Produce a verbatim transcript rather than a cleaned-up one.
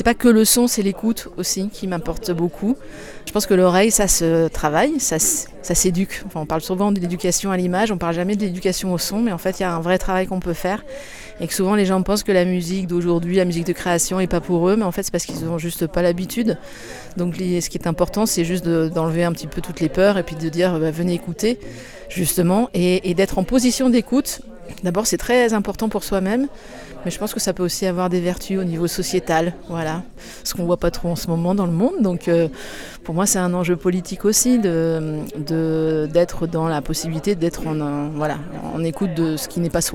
c'est pas que le son, c'est l'écoute aussi qui m'importe beaucoup. Je pense que l'oreille, ça se travaille, ça, ça s'éduque. Enfin, on parle souvent de l'éducation à l'image, on parle jamais de l'éducation au son, mais en fait, il y a un vrai travail qu'on peut faire. Et que souvent, les gens pensent que la musique d'aujourd'hui, la musique de création, est pas pour eux, mais en fait, c'est parce qu'ils n'ont juste pas l'habitude. Donc, les, ce qui est important, c'est juste de, d'enlever un petit peu toutes les peurs et puis de dire, bah, venez écouter, justement, et, et d'être en position d'écoute. D'abord, c'est très important pour soi-même, mais je pense que ça peut aussi avoir des vertus au niveau sociétal, voilà, ce qu'on voit pas trop en ce moment dans le monde. Donc, euh, pour moi, c'est un enjeu politique aussi de, de, d'être dans la possibilité d'être en, un, voilà, en écoute de ce qui n'est pas soi.